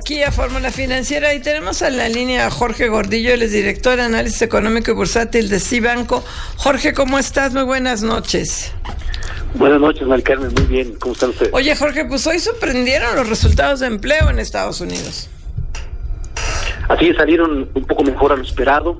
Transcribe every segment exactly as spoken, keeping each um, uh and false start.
aquí a Fórmula Financiera y tenemos en la línea a Jorge Gordillo, él es director de análisis económico y bursátil de Cibanco. Jorge, ¿cómo estás? Muy buenas noches. Buenas noches, Mari Carmen, muy bien, ¿cómo están ustedes? Oye, Jorge, pues hoy sorprendieron los resultados de empleo en Estados Unidos. Así es, salieron un poco mejor a lo esperado.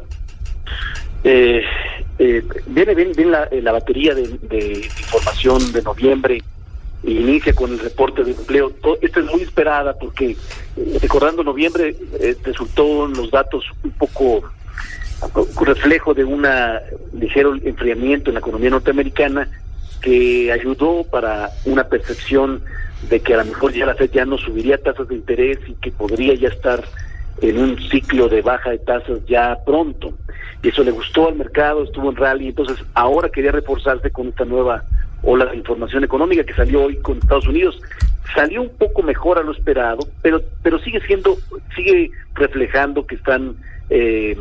Eh, eh, viene bien, bien la, la batería de, de información de noviembre. Inicia con el reporte de empleo. Esta es muy esperada porque, eh, recordando noviembre, eh, resultó los datos un poco reflejo de un ligero enfriamiento en la economía norteamericana que ayudó para una percepción de que a lo mejor ya la Fed ya no subiría tasas de interés y que podría ya estar en un ciclo de baja de tasas ya pronto. Y eso le gustó al mercado, estuvo en rally, entonces ahora quería reforzarse con esta nueva ola de información económica que salió hoy con Estados Unidos. Salió un poco mejor a lo esperado, pero pero sigue siendo, sigue reflejando que están eh,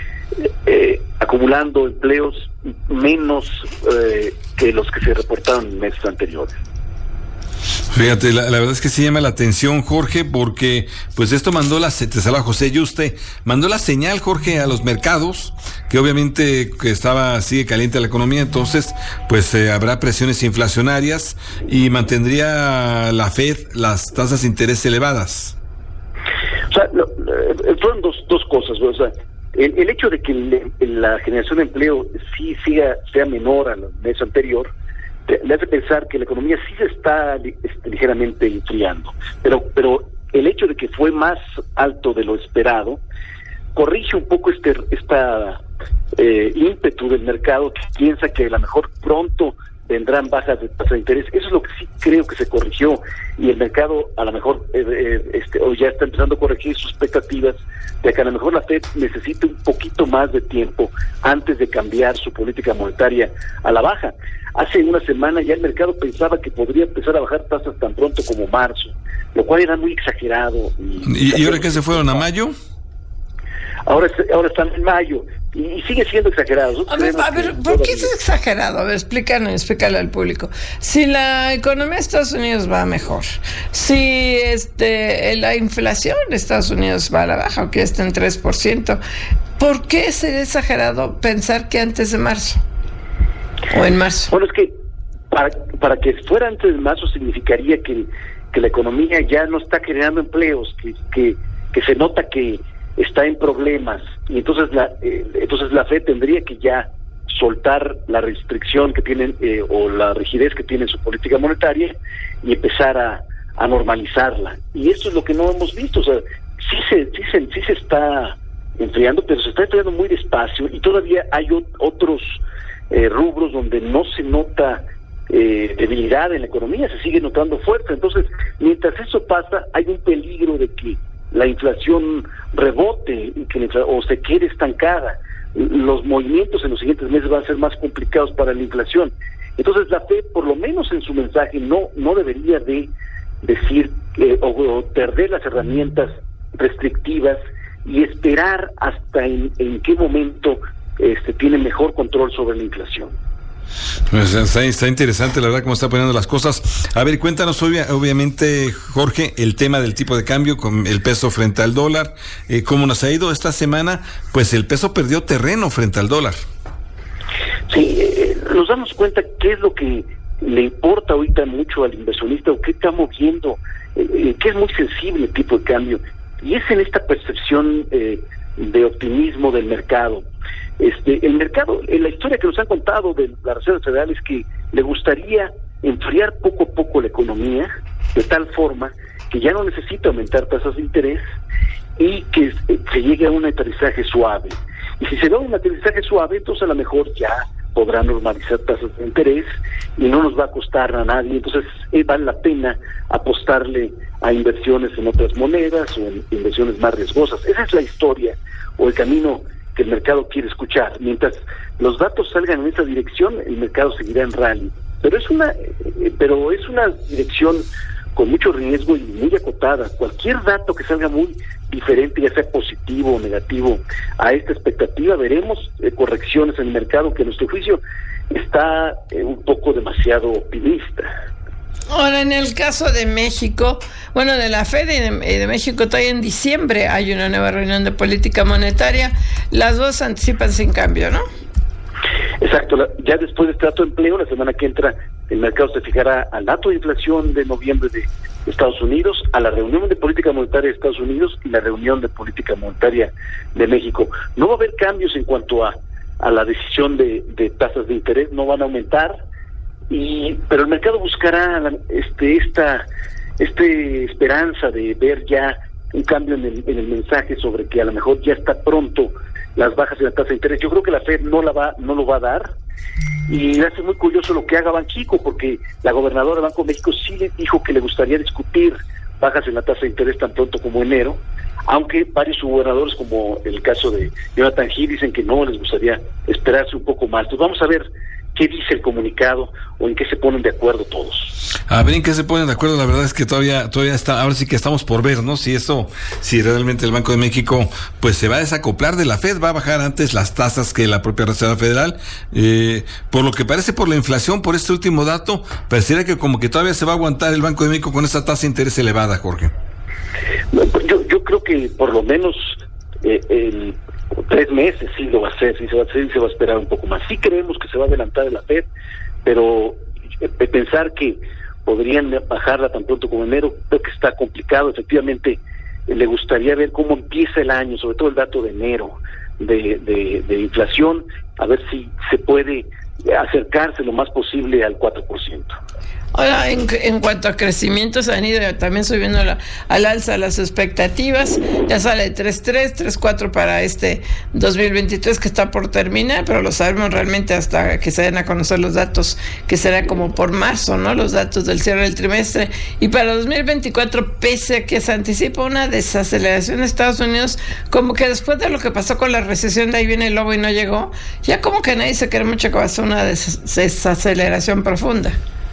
eh, acumulando empleos menos eh, que los que se reportaron en meses anteriores. Fíjate, la, la verdad es que sí llama la atención, Jorge, porque pues esto mandó la, te saluda José Yuste, mandó la señal, Jorge, a los mercados, que obviamente que estaba, sigue caliente la economía, entonces pues eh, habrá presiones inflacionarias y mantendría la Fed las tasas de interés elevadas. O sea, lo, eh, fueron dos, dos cosas, o sea, el, el hecho de que le, la generación de empleo sí siga, sea menor al mes anterior, le hace pensar que la economía sí se está este, ligeramente enfriando, pero pero el hecho de que fue más alto de lo esperado corrige un poco este esta eh, ímpetu del mercado que piensa que a lo mejor pronto vendrán bajas de tasa de interés. Eso es lo que sí creo que se corrigió y el mercado a lo mejor eh, eh, este, o ya está empezando a corregir sus expectativas de que a lo mejor la Fed necesite un poquito más de tiempo antes de cambiar su política monetaria a la baja. Hace una semana ya el mercado pensaba que podría empezar a bajar tasas tan pronto como marzo, lo cual era muy exagerado. ¿Y, ¿y ahora qué se fueron a mayo? Ahora, ahora están en mayo y, y sigue siendo exagerado. A ver, a ver, ¿por qué es exagerado? A ver, explícanos, explícale al público. Si la economía de Estados Unidos va mejor, si este la inflación de Estados Unidos va a la baja, o que está en tres por ciento, ¿por qué sería exagerado pensar que antes de marzo? ¿O en marzo? Bueno, es que para, para que fuera antes de marzo significaría que, que la economía ya no está generando empleos, que, que, que se nota que está en problemas y entonces la eh, entonces la Fed tendría que ya soltar la restricción que tienen eh, o la rigidez que tiene en su política monetaria y empezar a, a normalizarla. Y esto es lo que no hemos visto. O sea, sí se sí se, sí se está enfriando, pero se está enfriando muy despacio y todavía hay o, otros eh, rubros donde no se nota eh, debilidad en la economía, se sigue notando fuerza. Entonces, mientras eso pasa, hay un peligro de que la inflación rebote y que la infla- o se quede estancada. Los movimientos en los siguientes meses van a ser más complicados para la inflación. Entonces la Fed, por lo menos en su mensaje, no no debería de decir eh, o, o perder las herramientas restrictivas y esperar hasta en, en qué momento este tiene mejor control sobre la inflación. Pues está, está interesante, la verdad, cómo está poniendo las cosas. A ver, cuéntanos, obvia, obviamente, Jorge, el tema del tipo de cambio con el peso frente al dólar. Eh, ¿Cómo nos ha ido esta semana? Pues el peso perdió terreno frente al dólar. Sí, eh, nos damos cuenta qué es lo que le importa ahorita mucho al inversionista o qué está moviendo, eh, que es muy sensible el tipo de cambio. Y es en esta percepción eh, de optimismo del mercado. Este, el mercado, en la historia que nos han contado de la Reserva Federal es que le gustaría enfriar poco a poco la economía de tal forma que ya no necesita aumentar tasas de interés y que se llegue a un aterrizaje suave. Y si se da un aterrizaje suave, entonces a lo mejor ya podrá normalizar tasas de interés y no nos va a costar a nadie. Entonces eh, vale la pena apostarle a inversiones en otras monedas o en inversiones más riesgosas. Esa es la historia o el camino que el mercado quiere escuchar. Mientras los datos salgan en esa dirección, el mercado seguirá en rally. Pero es una, eh, pero es una dirección con mucho riesgo y muy acotada. Cualquier dato que salga muy diferente, ya sea positivo o negativo a esta expectativa, veremos eh, correcciones en el mercado que a nuestro juicio está eh, un poco demasiado optimista. Ahora, en el caso de México, bueno, de la Fed y de, y de México, todavía en diciembre hay una nueva reunión de política monetaria. Las dos anticipan sin cambio, ¿no? Exacto. Ya después del trato de empleo, la semana que entra, el mercado se fijará al dato de inflación de noviembre de Estados Unidos, a la reunión de política monetaria de Estados Unidos y la reunión de política monetaria de México. No va a haber cambios en cuanto a, a la decisión de, de tasas de interés, no van a aumentar. Y, pero el mercado buscará este esta este esperanza de ver ya un cambio en el, en el mensaje sobre que a lo mejor ya está pronto las bajas en la tasa de interés. Yo creo que la Fed no la va no lo va a dar, y hace muy curioso lo que haga Banxico, porque la gobernadora de Banco de México sí le dijo que le gustaría discutir bajas en la tasa de interés tan pronto como enero, aunque varios gobernadores, como el caso de Jonathan Heath, dicen que no, les gustaría esperarse un poco más. Entonces vamos a ver qué dice el comunicado o en qué se ponen de acuerdo todos. A ver en qué se ponen de acuerdo. La verdad es que todavía todavía está, ahora sí que estamos por ver, ¿no? Si eso, si realmente el Banco de México pues se va a desacoplar de la Fed, va a bajar antes las tasas que la propia Reserva Federal. Eh, por lo que parece, por la inflación, por este último dato, pareciera que como que todavía se va a aguantar el Banco de México con esa tasa de interés elevada, Jorge. Yo, yo creo que por lo menos eh, el tres meses sí lo va a hacer, sí se va a hacer y se va a esperar un poco más. Sí creemos que se va a adelantar en la Fed, pero eh, pensar que podrían bajarla tan pronto como enero, creo que está complicado. Efectivamente, eh, le gustaría ver cómo empieza el año, sobre todo el dato de enero de, de, de inflación, a ver si se puede acercarse lo más posible al cuatro por ciento. Ahora, en, en cuanto a crecimiento, se han ido también subiendo la, al alza las expectativas. Ya sale tres punto tres, tres punto cuatro para este dos mil veintitrés que está por terminar, pero lo sabemos realmente hasta que se den a conocer los datos, que será como por marzo, ¿no? Los datos del cierre del trimestre. Y para dos mil veinticuatro, pese a que se anticipa una desaceleración de Estados Unidos, como que después de lo que pasó con la recesión, de ahí viene el lobo y no llegó, ya como que nadie se cree mucho que va a ser una des- desaceleración profunda.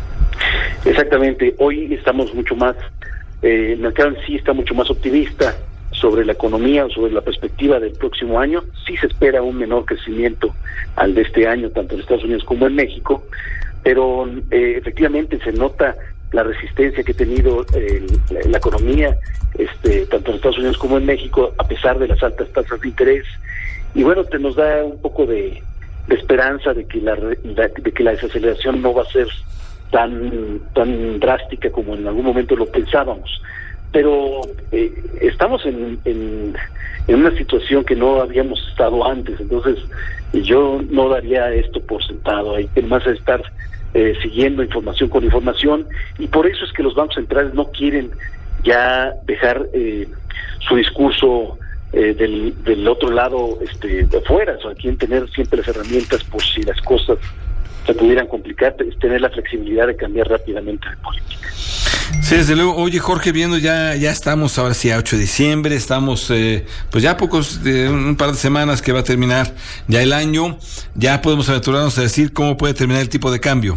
Exactamente, hoy estamos mucho más, eh, el mercado en sí está mucho más optimista sobre la economía o sobre la perspectiva del próximo año. Sí se espera un menor crecimiento al de este año, tanto en Estados Unidos como en México, pero eh, efectivamente se nota la resistencia que ha tenido eh, la, la economía, este, tanto en Estados Unidos como en México, a pesar de las altas tasas de interés. Y bueno, te nos da un poco de, de esperanza de que la, la de que la desaceleración no va a ser tan tan drástica como en algún momento lo pensábamos, pero eh, estamos en, en en una situación que no habíamos estado antes. Entonces yo no daría esto por sentado, hay que más estar eh, siguiendo información con información, y por eso es que los bancos centrales no quieren ya dejar eh, su discurso eh, del, del otro lado este, de afuera. O sea, quieren tener siempre las herramientas por si las cosas se pudieran complicar, es tener la flexibilidad de cambiar rápidamente de política. Sí, desde luego. Oye, Jorge, viendo ya ya estamos ahora sí a ocho de diciembre, estamos eh, pues ya a pocos, de un par de semanas que va a terminar ya el año, ya podemos aventurarnos a decir cómo puede terminar el tipo de cambio.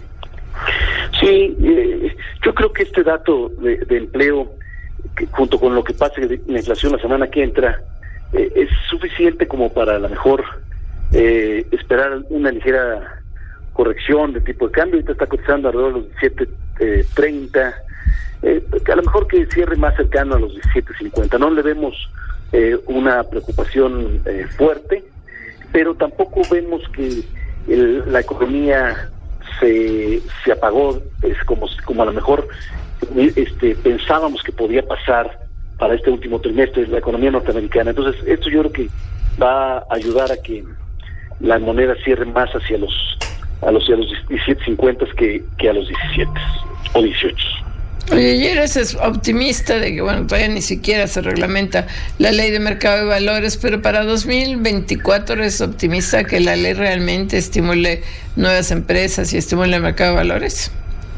Sí, eh, yo creo que este dato de, de empleo, que junto con lo que pase de la inflación la semana que entra, eh, es suficiente como para a lo mejor eh, esperar una ligera corrección de tipo de cambio. Ahorita está cotizando alrededor de los diecisiete treinta, eh, a lo mejor que cierre más cercano a los diecisiete cincuenta. No le vemos eh, una preocupación eh, fuerte, pero tampoco vemos que el, la economía se se apagó, es como como a lo mejor este pensábamos que podía pasar para este último trimestre de la economía norteamericana. Entonces esto yo creo que va a ayudar a que la moneda cierre más hacia los a los, a los diecisiete cincuenta que, que a los diecisiete o dieciocho. Oye, y eres optimista de que, bueno, todavía ni siquiera se reglamenta la ley de mercado de valores, pero para dos mil veinticuatro eres optimista que la ley realmente estimule nuevas empresas y estimule el mercado de valores.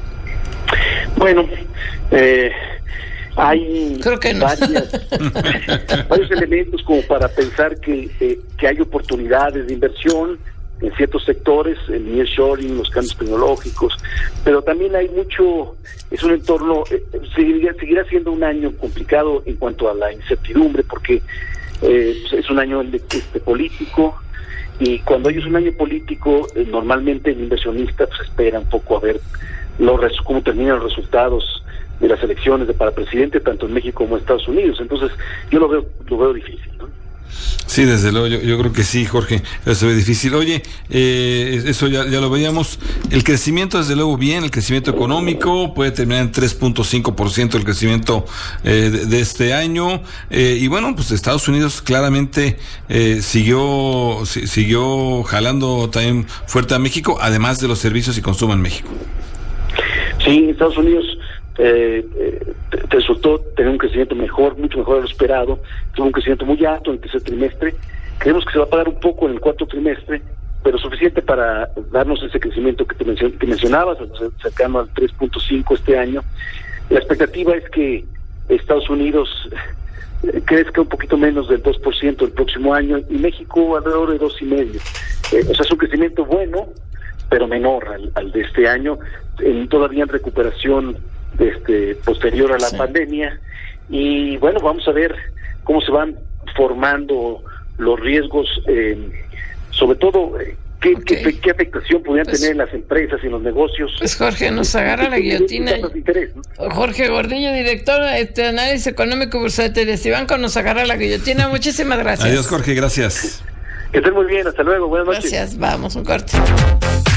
Bueno, eh, hay Creo que no. varias, varios elementos como para pensar que, eh, que hay oportunidades de inversión en ciertos sectores, el nearshoring, los cambios tecnológicos, pero también hay mucho, es un entorno, eh, seguirá, seguirá siendo un año complicado en cuanto a la incertidumbre, porque eh, pues es un año este, político, y cuando hay un año político, eh, normalmente el inversionista pues, espera un poco a ver los cómo terminan los resultados de las elecciones de para presidente tanto en México como en Estados Unidos. Entonces yo lo veo lo veo difícil, ¿no? Sí, desde luego, yo, yo creo que sí, Jorge, eso es difícil. Oye, eh, eso ya, ya lo veíamos, el crecimiento desde luego bien, el crecimiento económico puede terminar en tres punto cinco por ciento el crecimiento eh, de, de este año, eh, y bueno, pues Estados Unidos claramente eh, siguió si, siguió jalando también fuerte a México, además de los servicios y consumo en México. Sí, Estados Unidos Eh, eh, resultó tener un crecimiento mejor, mucho mejor de lo esperado, tuvo un crecimiento muy alto en el tercer trimestre, creemos que se va a pagar un poco en el cuarto trimestre, pero suficiente para darnos ese crecimiento que te mencion- que mencionabas, cercano al tres punto cinco este año. La expectativa es que Estados Unidos eh, crezca un poquito menos del dos por ciento el próximo año y México alrededor de dos y medio. Eh, o sea, es un crecimiento bueno, pero menor al, al de este año, en, todavía en recuperación este posterior a la sí. pandemia, y bueno, vamos a ver cómo se van formando los riesgos, eh, sobre todo eh, qué, okay. qué, qué afectación podrían pues, tener las empresas y los negocios. Pues Jorge, nos agarra la guillotina. Interés, ¿no? Jorge Gordillo, director de este análisis económico bursátil de Cibanco, nos agarra la guillotina. Muchísimas gracias. Adiós, Jorge, gracias. Que estén muy bien, hasta luego, buenas noches. Gracias, vamos, un corte.